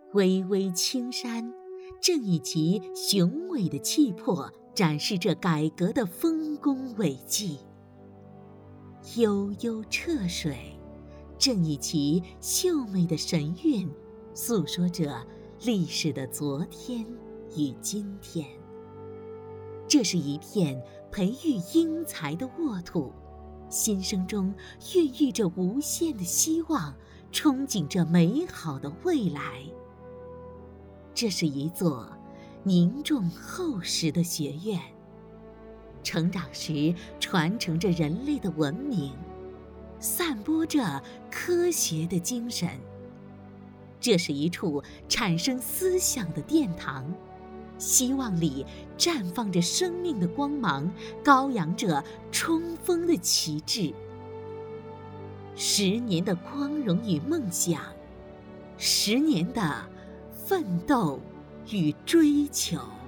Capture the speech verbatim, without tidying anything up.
巍巍青山正以其雄伟的气魄展示着改革的丰功伟绩，悠悠澈水正以其秀美的神韵诉说着历史的昨天与今天。这是一片培育英才的沃土，心声中孕育着无限的希望，憧憬着美好的未来。这是一座凝重厚实的学院，成长时传承着人类的文明，散播着科学的精神。这是一处产生思想的殿堂，希望里绽放着生命的光芒，高扬着冲锋的旗帜。十年的光荣与梦想，十年的奋斗与追求。